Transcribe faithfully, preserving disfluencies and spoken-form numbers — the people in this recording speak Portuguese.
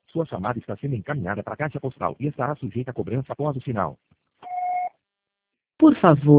Sua chamada está sendo encaminhada para a caixa postal e estará sujeita a cobrança após o sinal. Por favor,